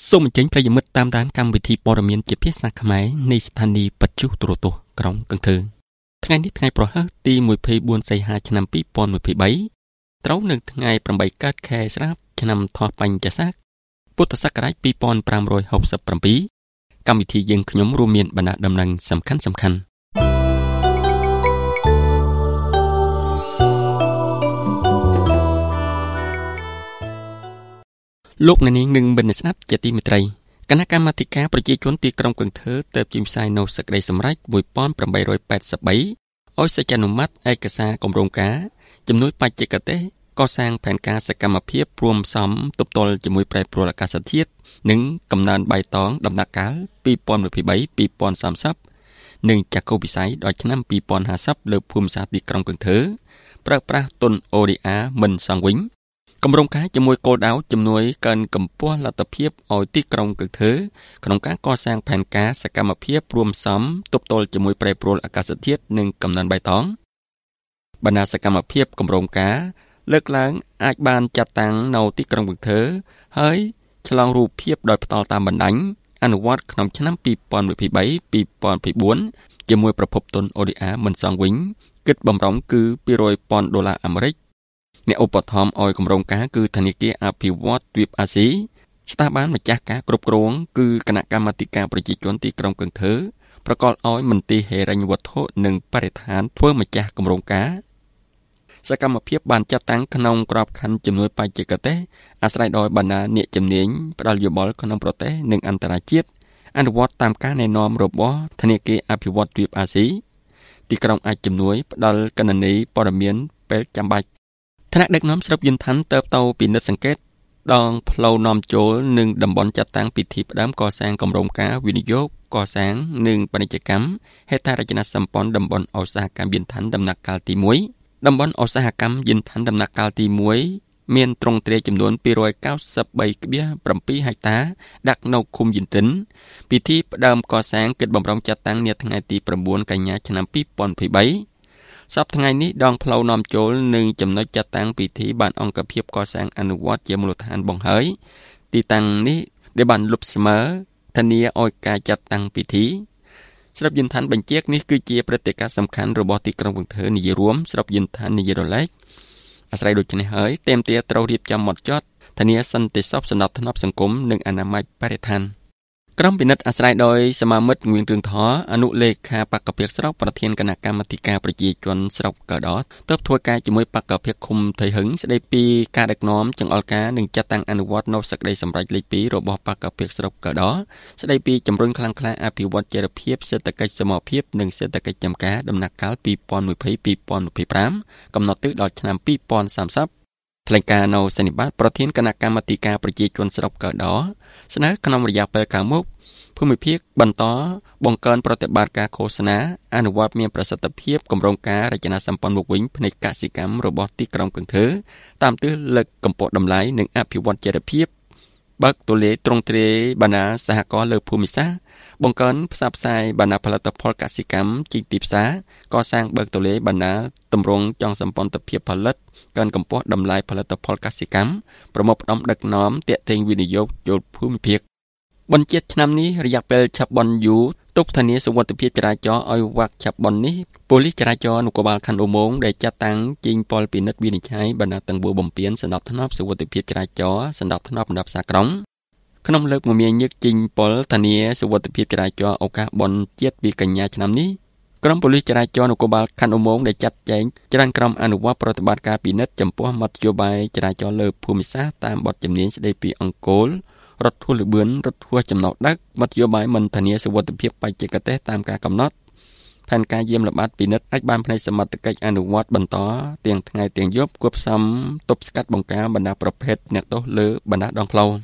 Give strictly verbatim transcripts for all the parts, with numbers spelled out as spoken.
សូមអញ្ជើញប្រិយមិត្តតាមដានកម្មវិធីព័ត៌មានជាភាសាខ្មែរនៃស្ថានីយ៍បច្ចុប្បន្នទូរទស្សន៍ក្រុងកន្ទើថ្ងៃនេះថ្ងៃប្រហ័សទីยี่สิบสี่សីហាឆ្នាំยี่สิบยี่สิบสามត្រូវនៅថ្ងៃแปดកើតខែស្រាប់ឆ្នាំថោះបញ្ញស័កពុទ្ធសករាជยี่สิบห้าหกสิบเจ็ดកម្មវិធីយើងខ្ញុំរួមមានបណ្ដាដំណឹងសំខាន់សំខាន់លោកអ្នកនាងនឹងបានស្ដាប់ជាទីមេត្រីគណៈកម្មាធិការប្រជាជនទីក្រុងកន្ទើទើបចេញផ្សាយនូវសេចក្តីសម្រេចmột nghìn tám trăm tám mươi baឲ្យសេចក្តីអនុម័តឯកសារគម្រោងការជំនួយបច្ចេកទេសកសាងផែនការសកម្មភាពរួមផ្សំទប់ទល់ជាមួយប្រែប្រួលអាកាសធាតុនិងកំណើនបៃតងដំណាក់កាលยี่สิบยี่สิบสาม ยี่สิบสามสิบនិងចក្ខុវិស័យដល់ឆ្នាំยี่สิบห้าสิบលើភូមិសាស្ត្រទីក្រុងកន្ទើប្រើប្រាស់ទុន អូ ឌី អារ មិនសងវិញគម្រោងការជាមួយគោលដៅជំនួយកើនកម្ពស់លទ្ធភាពឲ្យទីក្រុងកន្ទើក្នុងការកសាងផែនការសកម្មភាពរួមផ្សំទប់ទល់ជាមួយប្រែប្រួលអាកាសធាតុនិងកំណើនបៃតងបណ្ដាសកម្មភាពគម្រោងការលើកឡើងអាចបានចាត់តាំងនៅទីក្រុងកន្ទើហើយឆ្លងរូបភាពដោយផ្ទាល់តាមបណ្ដាញអនុវត្តក្នុងឆ្នាំยี่สิบยี่สิบสาม ยี่สิบยี่สิบสี่ជាមួយប្រភពទុន អូ ឌី អារ មិនសងវិញគិតបំរុងគឺពីររយពាន់ដុល្លារអាមេរិកអ្នកឧបត្ថម្ភឲ្យគម្រោងការគឺធនាគារអភិវឌ្ឍន៍ទ្វីបអាស៊ីស្ថាប័នម្ចាស់ការគ្រប់គ្រងគឺគណៈកម្មាធិការប្រជាជនទីក្រុងកន្ទើប្រកល់ឲ្យមន្ទីរហិរញ្ញវត្ថុនិងបរិស្ថានធ្វើម្ចាស់គម្រោងការសកម្មភាពបានចាត់តាំងក្នុងក្របខ័ណ្ឌជំនួយបច្ចេកទេសអាស្រ័យដោយបណ្ដាអ្នកជំនាញផ្ដល់យោបល់ក្នុងប្រទេសនិងអន្តរជាតិអនុវត្តតាមការណែនាំរបស់ធនាគារអភិវឌ្ឍន៍ទ្វីបអាស៊ីទីក្រុងអាចជំនួយផ្ដល់គណនីព័ត៌មានពេលចាំបាច់ថ្នាក់ដឹកនាំស្រុកយន្តថនទៅទៅពិនិត្យសង្កេតដងផ្លូវនាំចូលនិងតំបន់ចាត់តាំងពិធីផ្ដើមកសាងគម្រោងការវិនិយោគកសាងនិងពាណិជ្ជកម្មហេដ្ឋារចនាសម្ព័ន្ធតំបន់ឧស្សាហកម្មយន្តថនដំណាក់កាលទីមួយតំបន់ឧស្សាហកម្មយន្តថនដំណាក់កាលទីមួយមានទ្រង់ទ្រាយចំនួនยี่สิบเก้าสิบสาม 7ហិកតាដាក់នៅឃុំយន្តិនពិធីផ្ដើមកសាងគិតបំរុងចាត់តាំងនាថ្ងៃទី9កញ្ញាឆ្នាំยี่สิบยี่สิบสามសប្តាហ៍ថ្ងៃនេះដងផ្លូវនាំចូលនិងចំណុចចាត់តាំងពិធីបានអង្គភាពកសាងអនុវត្តជាមូលដ្ឋានបងហើយទីតាំងនេះដែលបានលុបស្មើធានាឲ្យការចាត់តាំងពិធីស្រុកយន្តថនបញ្ជាក់នេះគឺជាព្រឹត្តិការណ៍សំខាន់របស់ទីក្រុងកន្ទើនិយាយរួមស្រុកយន្តថននិយាយរលែកអាស្រ័យដូចនេះហើយเต็มទាត្រូវរៀបចំម៉ត់ចត់ធានាសន្តិសុខសណ្ដាប់ធ្នាប់សង្គមនិងអនាម័យបរិស្ថានក្រុមពិនិត្យអាស្រ័យដោយសមាមិត្តងៀងរឿងថអនុលេខាបកភិកស្រុកប្រធានគណៈកម្មាធិការប្រជាជនស្រុកកដោទើបធ្វើការជាមួយបកភិកឃុំថៃហឹងស្ដីពីការដឹកនាំចង្អុលការនិងចាត់តាំងអនុវត្តនៅសេចក្តីសម្រេចលេខពីររបស់បកភិកស្រុកកដោស្ដីពីជំរុញខ្លាំងក្លាអភិវឌ្ឍចីរភាពសេដ្ឋកិច្ចសមភាពនិងសេដ្ឋកិច្ចចំការដំណាក់កាលยี่สิบยี่สิบ ยี่สิบยี่สิบห้าកំណត់ទិសដល់ឆ្នាំยี่สิบสามสิบថ្លែងការណ៍នៅសន្និបាតប្រធានគណៈកម្មាធិការប្រជាជនស្រុកកដោស្នើក្នុងរយៈពេលខាងមុខភូមិភាគបន្តបង្កើនប្រតិបត្តិការឃោសនាអនុវត្តមានប្រសិទ្ធភាពគម្រោងការរចនាសម្ព័ន្ធមកវិញផ្នែកកសិកម្មរបស់ទីក្រុងកន្ទើតាមទិសលើកកម្ពស់តម្លៃនិងអភិវឌ្ឍចីរភាពបើកទូលាយទ្រង់ទ្រាយបណ្ដាសហគមន៍លើភូមិសាស្ត្របង្កើនផ្សព្វផ្សាយបណ្ដាផលិតផលកសិកម្មជីកទីផ្សារកសាងបើកទូលាយបណ្ដាតម្រង់ចងសម្ព័ន្ធភាពផលិតកើនកម្ពស់តម្លៃផលិតផលកសិកម្មប្រមូលផ្ដុំដឹកនាំទាក់ទាញវិនិយោគចូលភូមិភាគបញ្ជាឆ្នាំនេះរយៈពេលឆាប់បនយូទប់ធានាសុវត្ថិភាពចរាចរណ៍ឲ្យវាក់ឆាប់បននេះប៉ូលីសចរាចរណ៍នគរបាលខណ្ឌឧមងដែលចាត់តាំងជិញពលពិនិត្យវិនិច្ឆ័យបណ្ដាទាំងបួបំពេញសណ្ដាប់ធ្នាប់សុវត្ថិភាពចរាចរណ៍សណ្ដាប់ធ្នាប់បណ្ដាផ្សារក្រុងក្នុងលើកមមាញឹកជិញពលធានាសុវត្ថិភាពចរាចរណ៍ឱកាសបនជាតិពីកញ្ញាឆ្នាំនេះក្រុមប៉ូលីសចរាចរណ៍នគរបាលខណ្ឌឧមងដែលចាត់ចែងចរន្តក្រុមអនុវត្តប្រតិបត្តិការពិនិត្យចំពោះមធ្យោបាយចរាចរណ៍លើភូមិសាស្ត្រតាមបទជំនាញស្ដីពីអង្គររថហួសលបឿនរថហួសចំណោដឹកមធ្យោបាយមិនធានាសុវត្ថិភាពបច្ចេកទេសតាមការកំណត់ផែនការយាមល្បាតពិនិត្យអាចបានផ្នែកសមត្ថកិច្ចអនុវត្តបន្តទាំងថ្ងៃទាំងយប់គួបផ្សំទប់ស្កាត់បង្ការបណ្ដាប្រភេទអ្នកទោសលើបណ្ដាដងផ្លូវ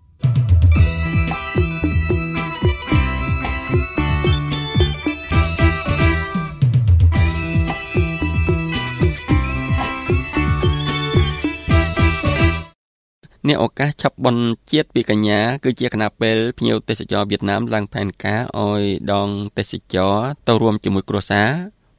អ្នកឱកាសឆាប់បនជាតិពីកញ្ញាគឺជាគណៈពេលភ្ញៀវទេសចរវៀតណាមឡើងផែនការឲ្យដងទេសចរទៅរួមជាមួយគ្រួសារ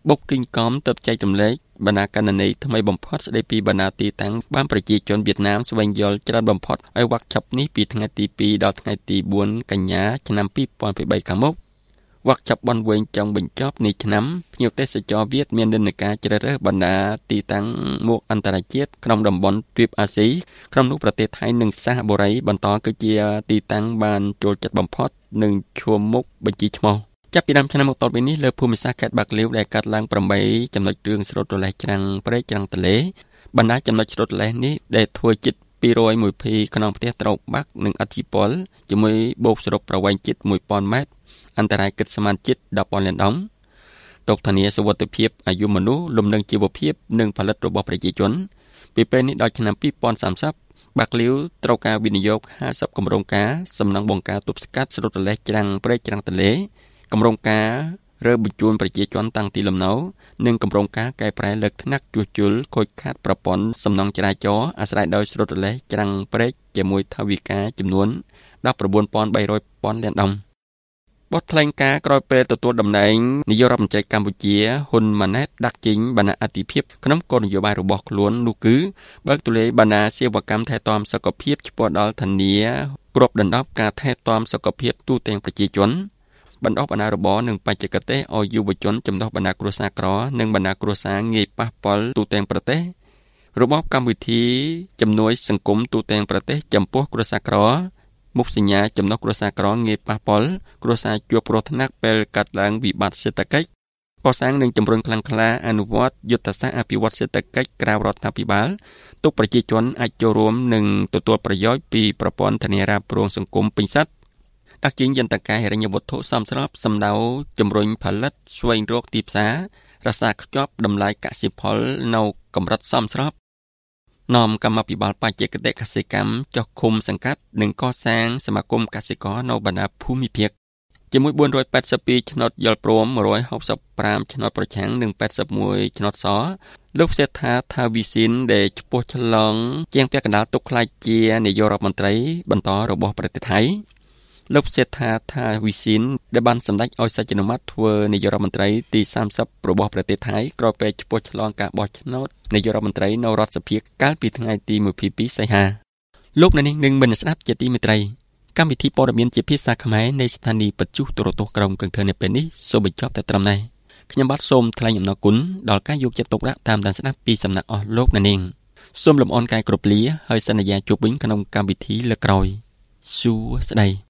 បុកគីងកំទៅចែករំលែកបណ្ណាកណ្ណនីថ្មីបំផុតស្ដីពីបណ្ណាទីតាំងបានប្រជាជនវៀតណាមស្វែងយល់ច្រើនបំផុតឲ្យវ៉ាក់ឆាប់នេះពីថ្ងៃទីពីរដល់ថ្ងៃទីបួនកញ្ញាឆ្នាំពីរពាន់ยี่สิบสามខាងមុខវ៉ាក់ឆាប់បនវែងចង់បញ្ចប់នេះឆ្នាំភ្ញៀវទេសចរវៀតមាននិន្នាការជ្រើសរើសបណ្ណាទីតាំងមួកអន្តរជាតិក្នុងតំបន់ទ្វីបអាស៊ីក្នុងនោះប្រទេសថៃនិងសហបុរីបន្តគឺជាទីតាំងបានចូលចិត្តបំផុតនិងឈាមមុខបញ្ជីឈ្មោះចាប់ពីដើមឆ្នាំមកតទៅនេះលើភូមិសាស្ត្រខេត្តបាក់លាវដែលកាត់ឡើងeightចំណុចរឿងស្រូតរលេះច្រាំងព្រែកច្រាំងទន្លេបណ្ដាចំណុចស្រូតរលេះនេះដែលធ្វើជិតtwo hundred oneភីក្នុងផ្ទះត្រូវបាក់និងអធិពលជាមួយបូកសរុបប្រវែងជិតone thousandម៉ែត្រអន្តរាយគិតស្មានជិតten thousandលានដុល្លារតកធានាសុវត្ថិភាពអាយុមនុស្សលំនឹងជីវភាពនិងផលិតរបស់ប្រជាជនពីពេលនេះដល់ឆ្នាំtwenty thirtyបាក់លាវត្រូវការវិនិយោគfiftyគម្រោងការសំណង់បង្ការទប់ស្កាត់ស្រូតរលេះច្រាំងព្រែកច្រាំងទន្លេគម្រោងការរើបញ្ជូនប្រជាជនតាំងទីលំនៅនិងគម្រោងការកែប្រែលើកថ្នាក់ជួសជុលខូចខាតប្រព័ន្ធសំណង់ចរាចរណ៍អាស្រ័យដោយស្រូតរលេះច្រាំងព្រែកជាមួយថវិកាចំនួនnineteen thousand three hundredលានដុល្លារបទថ្លែងការណ៍ក្រោយពេលទទួលតំណែងនាយករដ្ឋមន្ត្រីកម្ពុជាហ៊ុនម៉ាណែតដាក់ចេញបណ្ណាអធិភាពក្នុងគោលនយោបាយរបស់ខ្លួននោះគឺបើកទូលាយបណ្ណាសេវាកម្មថែទាំសុខភាពឆ្ពោះដល់ធានាគ្រប់ដណ្ដប់ការថែទាំសុខភាពទូទាំងប្រជាជនបណ្ដុះបណ្ដាលរបរនិងបច្ចេកទេសឲ្យយុវជនចំណុះបណ្ដាគ្រួសារក្រនិងបណ្ដាគ្រួសារងាយប៉ះពាល់ទូទាំងប្រទេសរបបកម្មវិធីជំនួយសង្គមទូទាំងប្រទេសចំពោះគ្រួសារក្រមុខសញ្ញាចំណុះគ្រួសារក្រងាយប៉ះពាល់គ្រួសារជួបគ្រោះថ្នាក់ពេលកាត់ឡើងវិបត្តិសេដ្ឋកិច្ចកសាងនិងជំរុញខ្លាំងក្លាអនុវត្តយុទ្ធសាស្ត្រអភិវឌ្ឍសេដ្ឋកិច្ចក្រៅរដ្ឋាភិបាលទុកប្រជាជនអាចចូលរួមនិងទទួលប្រយោជន៍ពីប្រព័ន្ធធានារ៉ាប់រងសង្គមពេញសិទ្ធិដាក់ចេញយន្តការហិរញ្ញវត្ថុសមស្របសម្ដៅជំរុញផលិតស្វែងរកទីផ្សាររក្សាខ្ជាប់តម្លៃកសិផលនៅកម្រិតសមស្របនាំកម្មវិបាលបច្ចេកទេសកសិកម្មចុះឃុំសង្កាត់និងកសាងសមាគមកសិករនៅបណ្ដាភូមិភាគជាមួយfour hundred eighty-twoឆ្នោតយល់ព្រមone hundred sixty-fiveឆ្នោតប្រឆាំងនិងeighty-oneឆ្នោតសលោកសេដ្ឋាថាវិសិនដែលឈ្មោះឆ្លងជាងពាក់កណ្ដាលទុកខ្លាចជានាយករដ្ឋមន្ត្រីបន្តរបស់ប្រទេសថៃលោកសេដ្ឋាថាវិសិនដែលបានសម្ដេចឲ្យសច្ចនុម័តធ្វើនាយករដ្ឋមន្ត្រីទីthirtyរបស់ប្រទេសថៃក្រោយពេលឈ្មោះឆ្លងការបោះឆ្នោតនាយករដ្ឋមន្ត្រីនៅរដ្ឋសភាកាលពីថ្ងៃទីtwenty-twoសីហាលោកអ្នកនាងនឹងមិនស្ដាប់ជាទីមេត្រីកម្មវិធីព័ត៌មានជាភាសាខ្មែរនៃស្ថានីយ៍បច្ចុប្បន្នទូរទស្សន៍ក្រុងកឹងធើនៅពេលនេះសូមបញ្ចប់តែត្រឹមនេះខ្ញុំបាទសូមថ្លែងអំណរគុណដល់ការយកចិត្តទុកដាក់តាមដានស្ដាប់ពីសំណាក់អស់លោកអ្នកនាងសូមលំអរកាយគ្រប់លាហើយសន្យាជួបវិញក្នុងកម្មវិធីលើកក្រោយសួស្ដី